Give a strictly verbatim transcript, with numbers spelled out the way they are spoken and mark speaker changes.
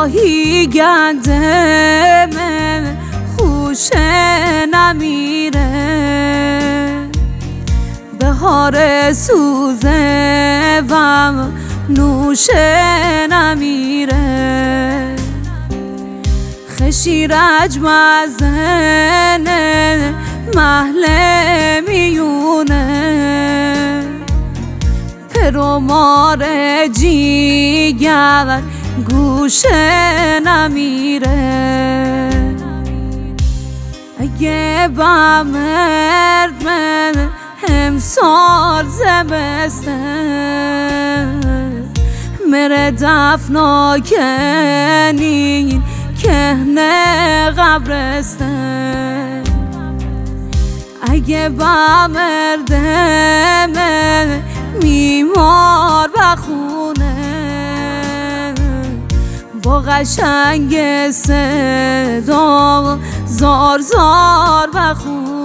Speaker 1: گاهی گندم خوش نمیره، بهار سوزه وم نوش نمیره، خشی رجم از محل میونه، پرو مار جیگر گوش نمیره. اگه با مرد من امسال زمسته مره دفنا کنین کهنه قبرسته، اگه با مرد من میمار بخونه با قشنگ صدا زار زار بخونه.